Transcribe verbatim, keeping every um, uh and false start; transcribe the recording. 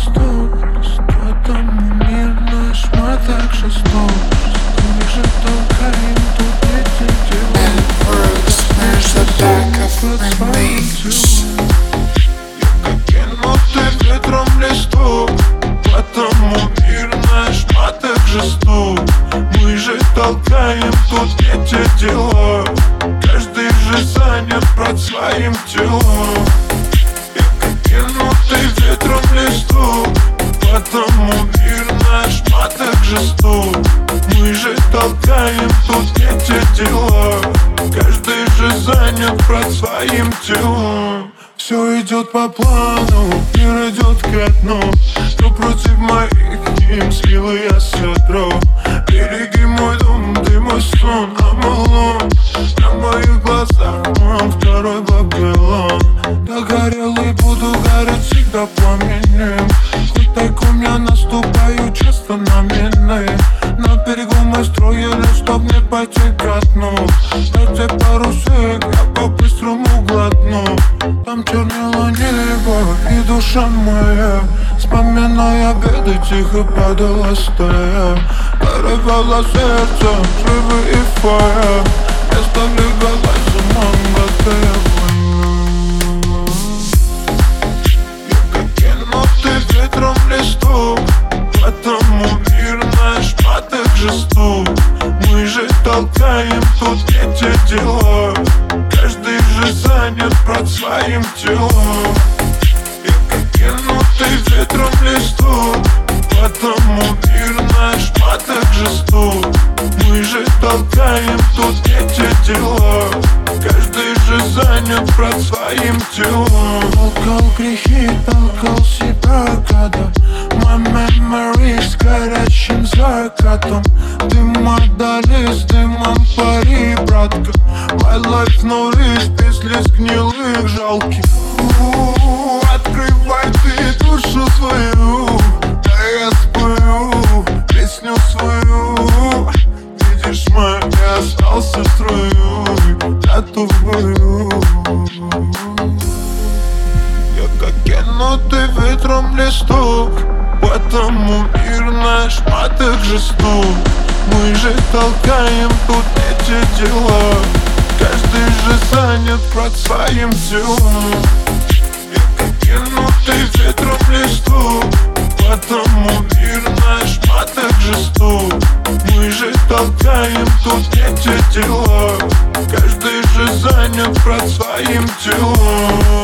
листок, поэтому мир наш, мы так жесток. Мы же толкаем тут эти дела. Под своим телом. Я как кинутый ветром листок, потому мир наш, мы так жесток. Мы же толкаем тут эти дела. Каждый же занят под своим телом. Я как кинутый ветром листок, потому мир наш, мы так жесток. Мы же толкаем тут эти дела. Каждый же занят под своим телом. Все идет по плану, мир идет ко дну. Кто против моих им силы я сотру. Береги мой дом, ты мой сон, Амалон. На моих глазах он второй Вавилон. Догорелый буду гореть всегда пламенем. Хоть тайком я наступаю часто на мины. На берегу мы строили, чтоб не пойти ко дну. Дайте пару сек, я по-быстрому глотну. Там чернело небо и душа моя, вспоминая беды, тихо падала стая. Порывало сердце, взрывы и фая. Место легалась уманgatая война. Я как кинутый ветром листок, потому мир наш, мы так жесток. Мы же толкаем тут эти дела. Каждый же занят под своим телом. Я как кинутый ветром листок, потому мир наш, мы так жесток. Мы же толкаем тут эти дела. Каждый же занят под своим телом. Толкал грехи, толкал себя года. My memories с горячим закатом. Дым отдали, с дымом пари, братка. My life no risk, без лиц гнилых, жалких. У-у-у, открывай ты душу свою, да я спою песню свою. Видишь, мой, я остался в строю, готовую. Я как кинутый ветром листок, потому мир наш, мы так жесток. Мы же толкаем тут эти дела. Каждый же занят под своим телом. Я как кинутый ветром листок, потому мир наш, мы так жесток. Мы же толкаем тут эти дела. Каждый же занят под своим телом.